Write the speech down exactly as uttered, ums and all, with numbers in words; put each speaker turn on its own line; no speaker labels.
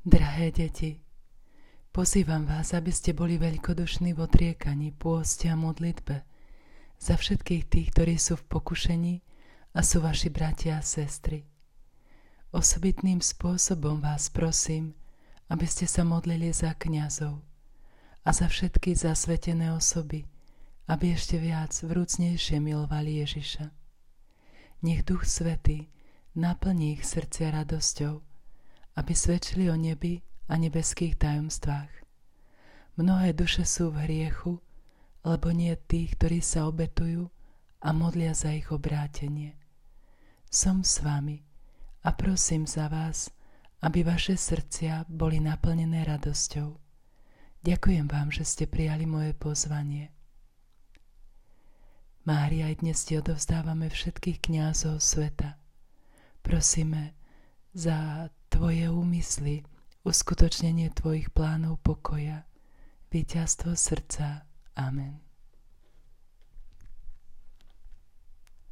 Drahé deti, pozývam vás, aby ste boli veľkodušní v odriekaní, pôste a modlitbe za všetkých tých, ktorí sú v pokušení a sú vaši bratia a sestry. Osobitným spôsobom vás prosím, aby ste sa modlili za kňazov a za všetky zasvetené osoby, aby ešte viac vrúcnejšie milovali Ježiša. Nech Duch Svätý naplní ich srdcia radosťou, aby svedčili o nebi a nebeských tajomstvách. Mnohé duše sú v hriechu, lebo nie tých, ktorí sa obetujú a modlia za ich obrátenie. Som s vami a prosím za vás, aby vaše srdcia boli naplnené radosťou. Ďakujem vám, že ste prijali moje pozvanie. Mária, aj dnes ti odovzdávame všetkých kňazov sveta. Prosíme za tvoje úmysly, uskutočnenie tvojich plánov pokoja, víťazstvo srdca. Amen.